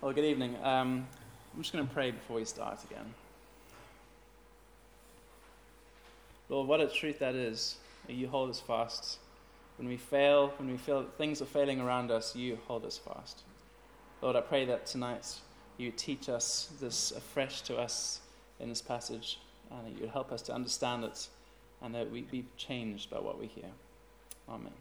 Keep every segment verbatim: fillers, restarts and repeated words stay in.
Well, good evening. Um, I'm just going to pray before we start again. Lord, what a truth that is. You hold us fast. When we fail, when we feel that things are failing around us, you hold us fast. Lord, I pray that tonight you teach us this afresh to us in this passage, and that you help us to understand it, and that we be changed by what we hear. Amen.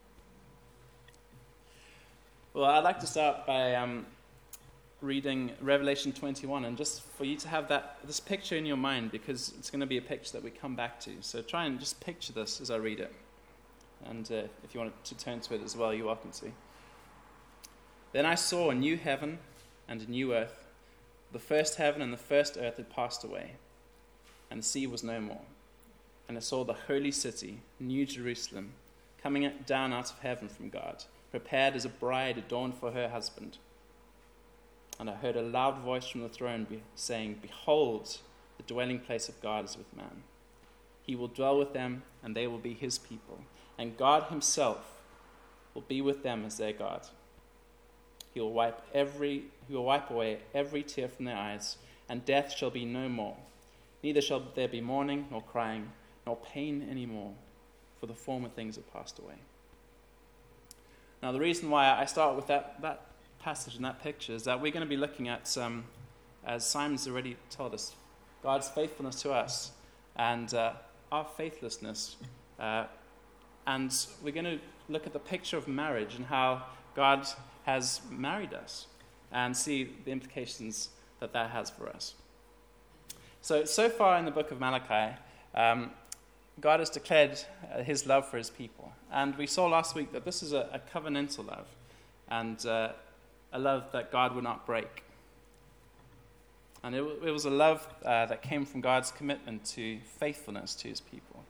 Well, I'd like to start by um, reading Revelation twenty-one, and just for you to have that this picture in your mind, because it's going to be a picture that we come back to. So try and just picture this as I read it. And uh, if you want to turn to it as well, you're welcome to. Then I saw a new heaven and a new earth. The first heaven and the first earth had passed away, and the sea was no more. And I saw the holy city, New Jerusalem, coming down out of heaven from God, prepared as a bride adorned for her husband. And I heard a loud voice from the throne be- saying, "Behold, the dwelling place of God is with man. He will dwell with them, and they will be his people. And God himself will be with them as their God. He will wipe every he will wipe away every tear from their eyes, and death shall be no more. Neither shall there be mourning, nor crying, nor pain any more, for the former things have passed away." Now, the reason why I start with that, that passage and that picture is that we're going to be looking at, um, as Simon's already told us, God's faithfulness to us and uh, our faithlessness. Uh, and we're going to look at the picture of marriage and how God has married us and see the implications that that has for us. So, so far in the book of Malachi, um, God has declared uh, his love for his people. And we saw last week that this is a, a covenantal love, and uh, a love that God would not break. And it, it was a love uh, that came from God's commitment to faithfulness to his people.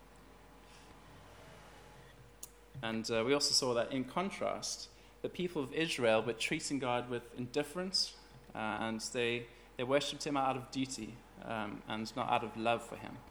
And uh, we also saw that in contrast, the people of Israel were treating God with indifference, uh, and they, they worshipped him out of duty um, and not out of love for him.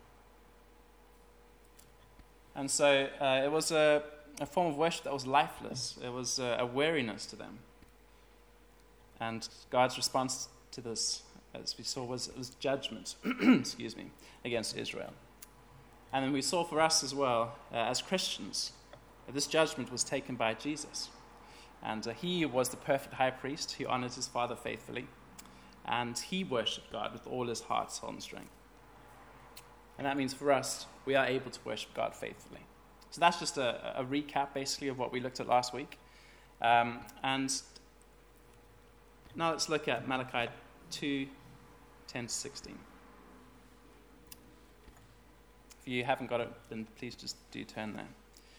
And so uh, it was a, a form of worship that was lifeless. It was a, a weariness to them. And God's response to this, as we saw, was, was judgment, excuse me, against Israel. And then we saw for us as well, uh, as Christians, that this judgment was taken by Jesus. And uh, he was the perfect high priest who honored his Father faithfully. And he worshipped God with all his heart, soul, and strength. And that means for us, we are able to worship God faithfully. So that's just a, a recap, basically, of what we looked at last week. Um, and now let's look at Malachi two, ten to sixteen. If you haven't got it, then please just do turn there.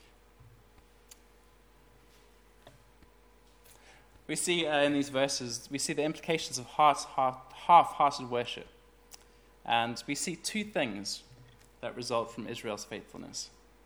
We see uh, in these verses, we see the implications of heart, heart, half-hearted worship. And we see two things that result from Israel's faithfulness.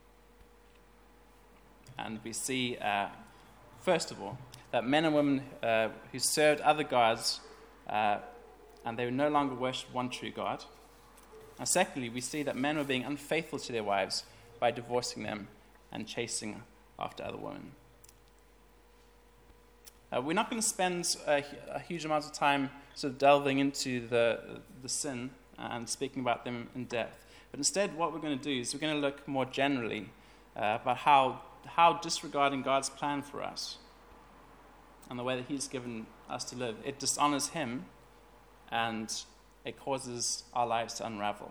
And we see, uh, first of all, that men and women uh, who served other gods, uh, and they no longer worshipped one true God. And secondly, we see that men were being unfaithful to their wives by divorcing them and chasing after other women. Uh, we're not going to spend a, a huge amount of time sort of delving into the, the sin and speaking about them in depth. But instead, what we're going to do is we're going to look more generally uh, about how, how disregarding God's plan for us and the way that he's given us to live, it dishonors him and it causes our lives to unravel.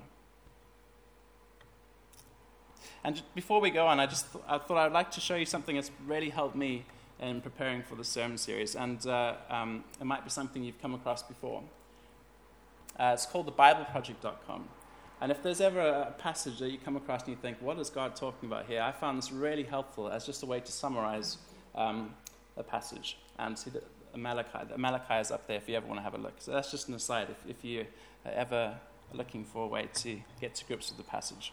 And before we go on, I just th- I thought I'd like to show you something that's really helped me in preparing for the sermon series, and uh, um, it might be something you've come across before. Uh, it's called the bible project dot com. And if there's ever a passage that you come across and you think, what is God talking about here? I found this really helpful as just a way to summarize um, a passage. And see, the, the, Malachi, the Malachi is up there if you ever want to have a look. So that's just an aside if, if you are ever looking for a way to get to grips with the passage.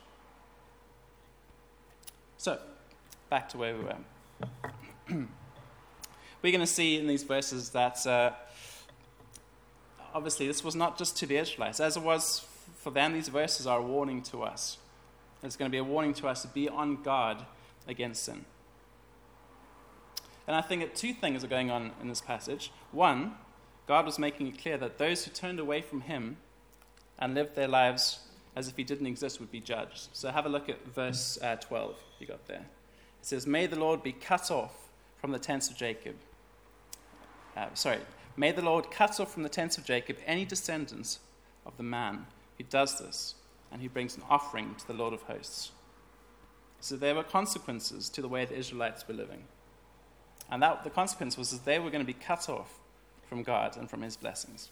So, back to where we were. We're going to see in these verses that uh, obviously this was not just to the Israelites. As it was for them, these verses are a warning to us. It's going to be a warning to us to be on guard against sin. And I think that two things are going on in this passage. One, God was making it clear that those who turned away from him and lived their lives as if he didn't exist would be judged. So have a look at verse uh, twelve you got there. It says, "May the Lord be cut off from the tents of Jacob." Uh, sorry, "May the Lord cut off from the tents of Jacob any descendants of the man who does this and who brings an offering to the Lord of hosts." So there were consequences to the way the Israelites were living. And that the consequence was that they were going to be cut off from God and from his blessings.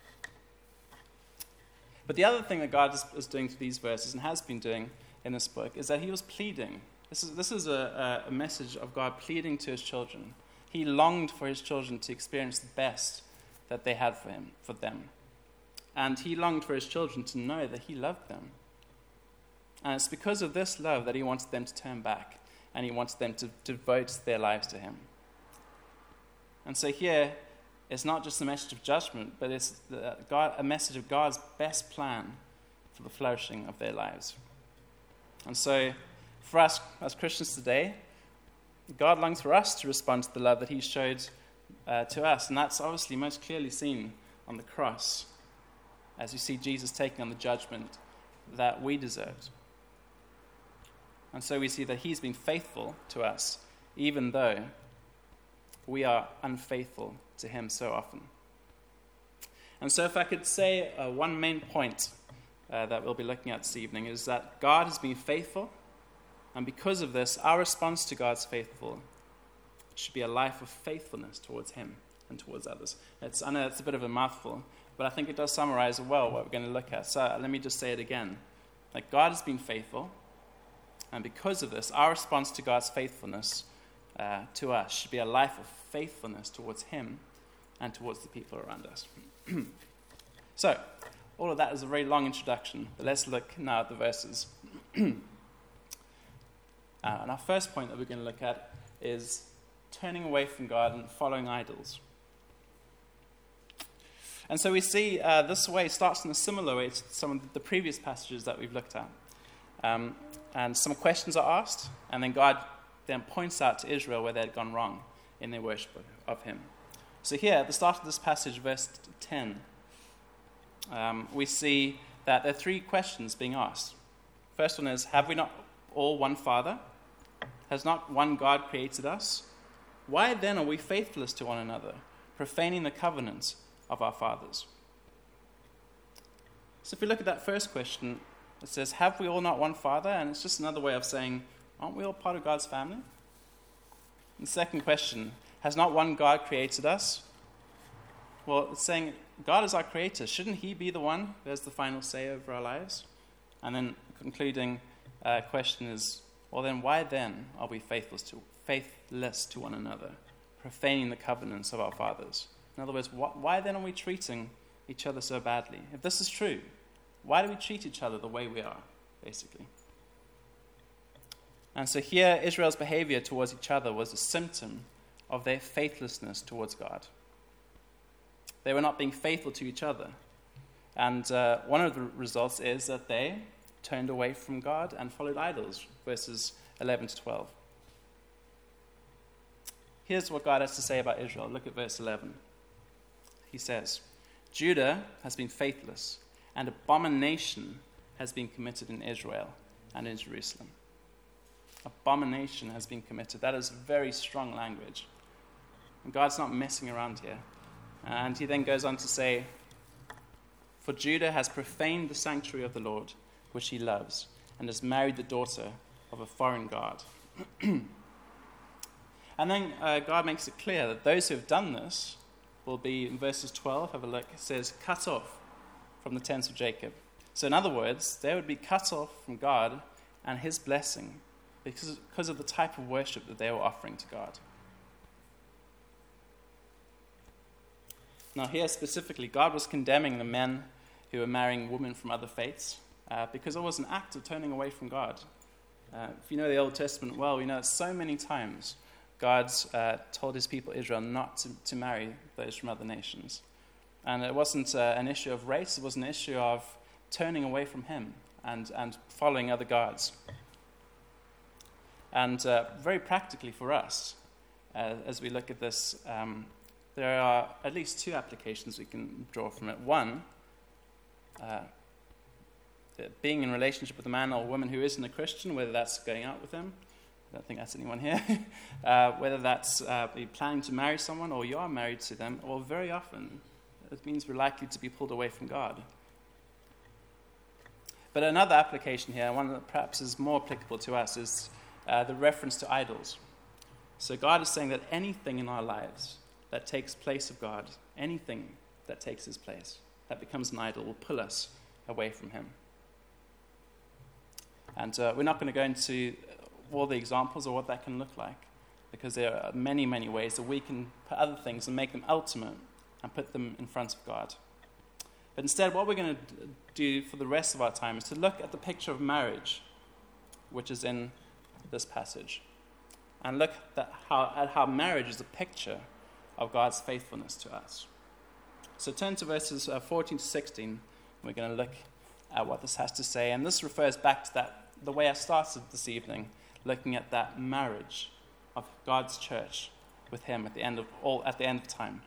But the other thing that God is, is doing to these verses and has been doing in this book is that he was pleading. This is, this is a, a message of God pleading to his children. He longed for his children to experience the best that they had for him, for them. And he longed for his children to know that he loved them. And it's because of this love that he wanted them to turn back, and he wanted them to devote their lives to him. And so here, it's not just a message of judgment, but it's the, God, a message of God's best plan for the flourishing of their lives. And so, for us as Christians today, God longs for us to respond to the love that he showed uh, to us. And that's obviously most clearly seen on the cross, as you see Jesus taking on the judgment that we deserved. And so we see that he's been faithful to us, even though we are unfaithful to him so often. And so if I could say uh, one main point uh, that we'll be looking at this evening is that God has been faithful, and because of this, our response to God's faithful should be a life of faithfulness towards him and towards others. It's, I know it's a bit of a mouthful, but I think it does summarize well what we're going to look at. So uh, let me just say it again. Like, God has been faithful, and because of this, our response to God's faithfulness uh, to us should be a life of faithfulness towards him and towards the people around us. So, all of that is a very long introduction, but let's look now at the verses. uh, and our first point that we're going to look at is turning away from God and following idols. And so we see uh, this way starts in a similar way to some of the previous passages that we've looked at. Um, and some questions are asked, and then God then points out to Israel where they had gone wrong in their worship of him. So here, at the start of this passage, verse ten, um, we see that there are three questions being asked. First one is, have we not all one Father? Has not one God created us? Why then are we faithless to one another, profaning the covenant of our fathers? So if we look at that first question, it says, have we all not one Father? And it's just another way of saying, aren't we all part of God's family? And the second question, has not one God created us? Well, it's saying, God is our creator. Shouldn't he be the one who has the final say over our lives? And then concluding uh, question is, well then, why then are we faithless to, faithless to one another, profaning the covenants of our fathers? In other words, wh- why then are we treating each other so badly? If this is true, why do we treat each other the way we are, basically? And so here, Israel's behavior towards each other was a symptom of their faithlessness towards God. They were not being faithful to each other. And uh, one of the results is that they turned away from God and followed idols, verses eleven to twelve. Here's what God has to say about Israel. Look at verse eleven. He says, Judah has been faithless, and abomination has been committed in Israel and in Jerusalem. Abomination has been committed. That is very strong language. And God's not messing around here. And he then goes on to say, for Judah has profaned the sanctuary of the Lord, which he loves, and has married the daughter of a foreign god. And then uh, God makes it clear that those who have done this will be, in verses twelve, have a look, it says, cut off from the tents of Jacob. So in other words, they would be cut off from God and his blessing because, because of the type of worship that they were offering to God. Now here specifically, God was condemning the men who were marrying women from other faiths uh, because it was an act of turning away from God. Uh, if you know the Old Testament well, we know that so many times God uh, told his people Israel not to, to marry those from other nations. And it wasn't uh, an issue of race, it was an issue of turning away from him and, and following other gods. And uh, very practically for us, uh, as we look at this, um, there are at least two applications we can draw from it. One, uh, being in a relationship with a man or woman who isn't a Christian, whether that's going out with them, I don't think that's anyone here, uh, whether that's uh, you're planning to marry someone or you are married to them, or very often it means we're likely to be pulled away from God. But another application here, one that perhaps is more applicable to us, is uh, the reference to idols. So God is saying that anything in our lives that takes place of God, anything that takes his place, that becomes an idol, will pull us away from him. And uh, we're not going to go into all the examples or what that can look like, because there are many, many ways that we can put other things and make them ultimate and put them in front of God. But instead, what we're going to do for the rest of our time is to look at the picture of marriage, which is in this passage, and look at how, at how marriage is a picture of God's faithfulness to us. So turn to verses uh, fourteen to sixteen. We're going to look at what this has to say, and this refers back to that the way I started this evening, looking at that marriage of God's church with him at the end of all at the end of time.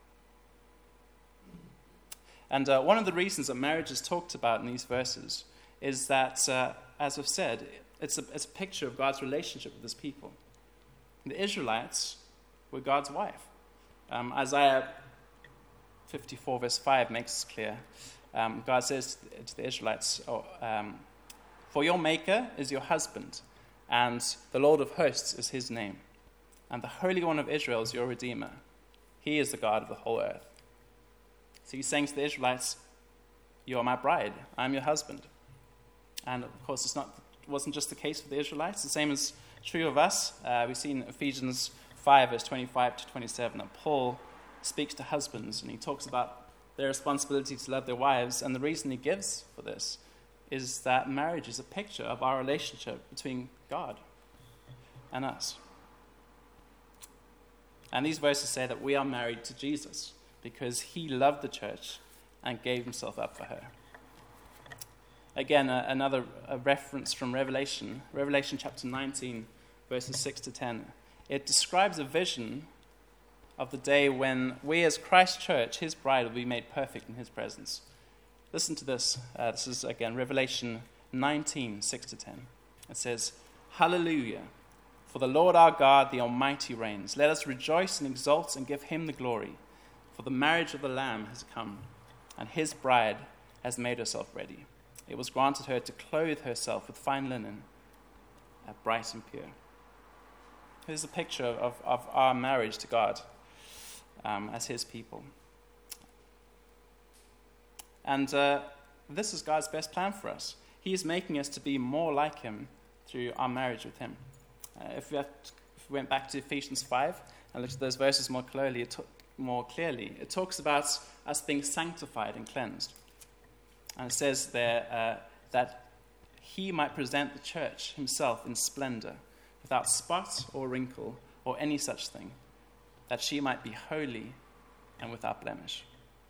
And uh, one of the reasons that marriage is talked about in these verses is that, uh, as I've said, it's a, it's a picture of God's relationship with his people. The Israelites were God's wife. Um, Isaiah fifty-four verse five makes this clear. Um, God says to the Israelites, oh, um, "For your maker is your husband, and the Lord of hosts is his name. And the Holy One of Israel is your Redeemer. He is the God of the whole earth." So he's saying to the Israelites, "You are my bride. I'm your husband." And of course, it's not, it wasn't just the case for the Israelites. The same is true of us. Uh, we see in Ephesians five, verse twenty-five to twenty-seven, that Paul speaks to husbands, and he talks about their responsibility to love their wives. And the reason he gives for this is that marriage is a picture of our relationship between God and us. And these verses say that we are married to Jesus because he loved the church and gave himself up for her. Again, uh, another a reference from Revelation, Revelation chapter nineteen, verses six to ten. It describes a vision of the day when we as Christ Church, his bride, will be made perfect in his presence. Listen to this. Uh, this is, again, Revelation nineteen, six to ten. It says, "Hallelujah, for the Lord our God, the Almighty, reigns. Let us rejoice and exult and give him the glory. For the marriage of the Lamb has come, and his bride has made herself ready. It was granted her to clothe herself with fine linen, uh, bright and pure." Here's a picture of, of our marriage to God um, as his people. And uh, this is God's best plan for us. He is making us to be more like him through our marriage with him. Uh, if, we have to, if we went back to Ephesians five and looked at those verses more clearly, it, t- more clearly, it talks about us being sanctified and cleansed. And it says there uh, that he might present the church himself in splendor, without spot or wrinkle or any such thing, that she might be holy and without blemish.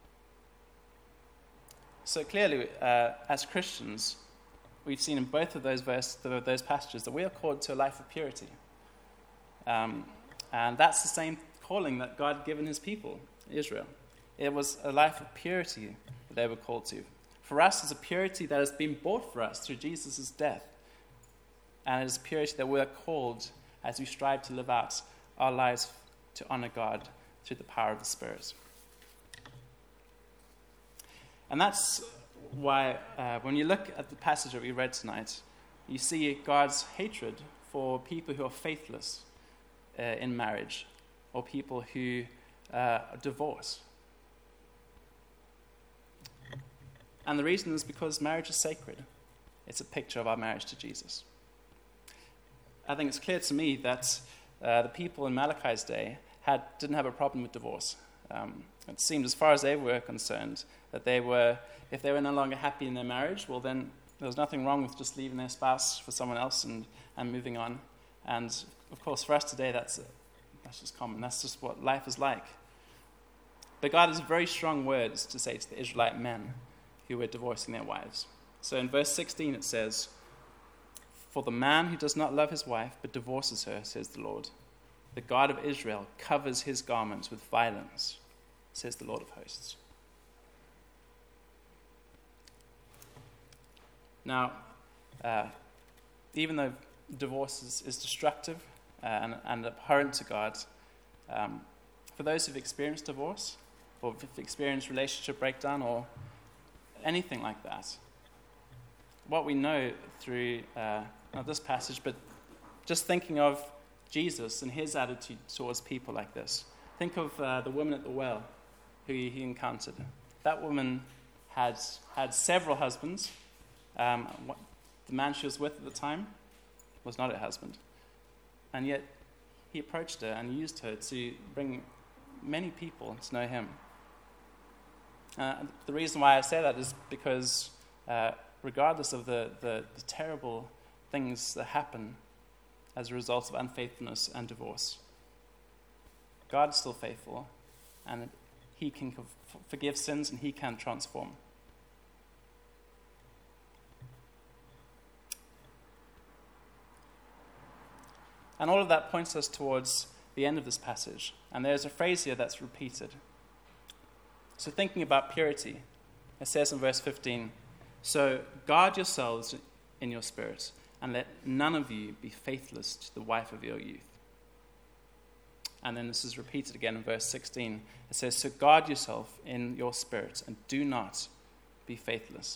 So clearly, uh, as Christians, we've seen in both of those verses, those passages, that we are called to a life of purity. Um, and that's the same calling that God had given his people, Israel. It was a life of purity that they were called to. For us, it's a purity that has been bought for us through Jesus' death. And it is a purity that we are called as we strive to live out our lives to honor God through the power of the Spirit. And that's why uh, when you look at the passage that we read tonight, you see God's hatred for people who are faithless uh, in marriage, or people who uh, divorce. And the reason is because marriage is sacred. It's a picture of our marriage to Jesus. I think it's clear to me that uh, the people in Malachi's day had didn't have a problem with divorce. Um, it seemed, as far as they were concerned, that they were, if they were no longer happy in their marriage, well then there was nothing wrong with just leaving their spouse for someone else and, and moving on. And of course, for us today, that's that's just common. That's just what life is like. But God has very strong words to say to the Israelite men who were divorcing their wives. So in verse sixteen it says, "For the man who does not love his wife but divorces her, says the Lord, the God of Israel covers his garments with violence, says the Lord of hosts. Now, uh, even though divorce is, is destructive uh, and, and abhorrent to God, um, for those who've experienced divorce, or have experienced relationship breakdown, or anything like that, what we know through uh, not this passage, but just thinking of Jesus and his attitude towards people like this. Think of uh, the woman at the well who he, he encountered. That woman had had several husbands. Um, what, the man she was with at the time was not her husband. And yet he approached her and used her to bring many people to know him. Uh, the reason why I say that is because uh, regardless of the, the, the terrible things that happen as a result of unfaithfulness and divorce, God is still faithful, and he can forgive sins and he can transform. And all of that points us towards the end of this passage. And there's a phrase here that's repeated. So thinking about purity, it says in verse fifteen, "So guard yourselves in your spirit, and let none of you be faithless to the wife of your youth." And then this is repeated again in verse sixteen. It says, "So guard yourself in your spirit, and do not be faithless."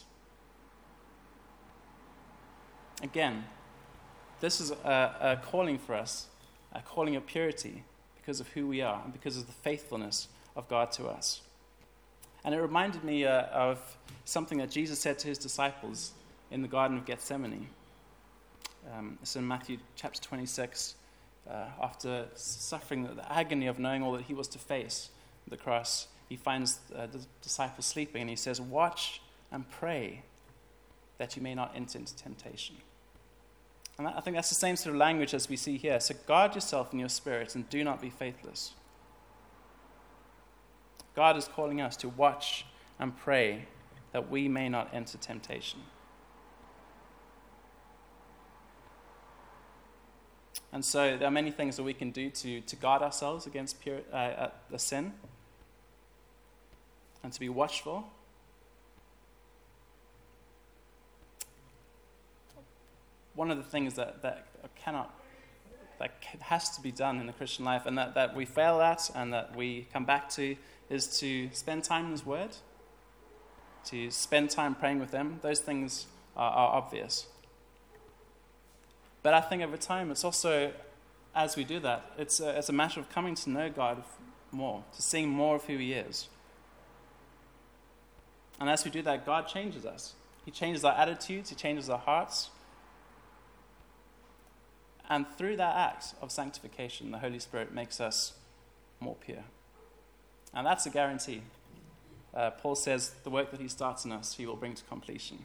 Again, this is a, a calling for us, a calling of purity because of who we are and because of the faithfulness of God to us. And it reminded me uh, of something that Jesus said to his disciples in the Garden of Gethsemane. Um, it's in Matthew chapter twenty-six. Uh, after suffering the agony of knowing all that he was to face at the cross, he finds uh, the disciples sleeping, and he says, "Watch and pray that you may not enter into temptation." And I think that's the same sort of language as we see here. So guard yourself in your spirit and do not be faithless. God is calling us to watch and pray that we may not enter temptation. And so there are many things that we can do to, to guard ourselves against pure, uh, uh, the sin and to be watchful. One of the things that, that cannot, that has to be done in the Christian life, and that, that we fail at and that we come back to, is to spend time in his word, to spend time praying with him. Those things are, are obvious. But I think over time, it's also, as we do that, it's a, it's a matter of coming to know God more, to seeing more of who he is. And as we do that, God changes us. He changes our attitudes, he changes our hearts. And through that act of sanctification, the Holy Spirit makes us more pure. And that's a guarantee. Uh, Paul says the work that he starts in us, he will bring to completion.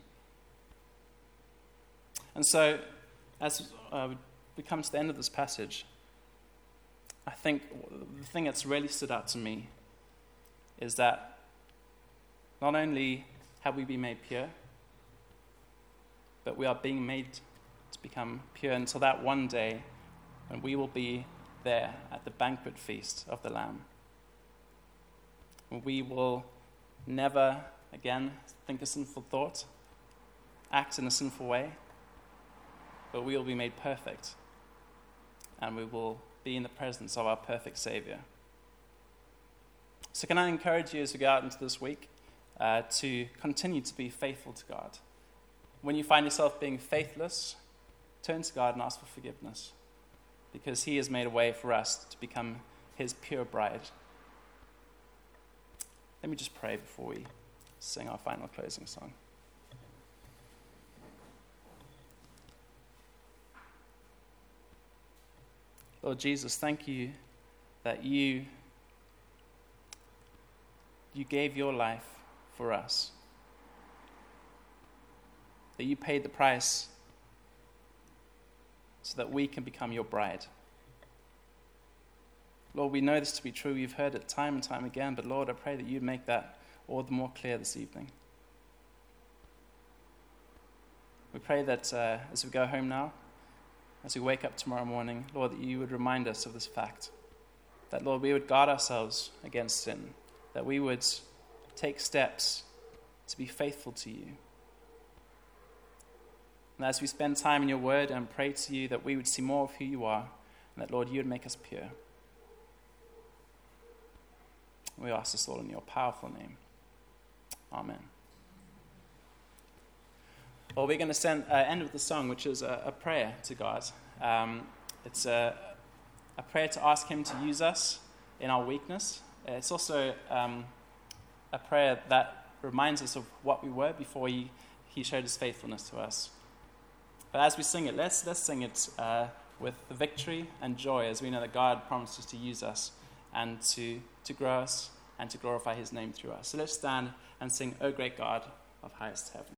And so, as uh, we come to the end of this passage, I think the thing that's really stood out to me is that not only have we been made pure, but we are being made to become pure until that one day when we will be there at the banquet feast of the Lamb. We will never again think a sinful thought, act in a sinful way, but we will be made perfect, and we will be in the presence of our perfect Savior. So can I encourage you as we go out into this week uh, to continue to be faithful to God? When you find yourself being faithless, turn to God and ask for forgiveness, because he has made a way for us to become his pure bride. Let me just pray before we sing our final closing song. Lord Jesus, thank you that you, you gave your life for us, that you paid the price so that we can become your bride. Lord, we know this to be true. We've heard it time and time again, but Lord, I pray that you'd make that all the more clear this evening. We pray that uh, as we go home now, as we wake up tomorrow morning, Lord, that you would remind us of this fact. That, Lord, we would guard ourselves against sin. That we would take steps to be faithful to you. And as we spend time in your word and pray to you, that we would see more of who you are. And that, Lord, you would make us pure. We ask this all in your powerful name. Amen. Well, we're going to send, uh, end with the song, which is a, a prayer to God. Um, it's a, a prayer to ask him to use us in our weakness. It's also um, a prayer that reminds us of what we were before he, he showed his faithfulness to us. But as we sing it, let's, let's sing it uh, with victory and joy, as we know that God promises to use us and to, to grow us and to glorify his name through us. So let's stand and sing, O great God of highest heaven.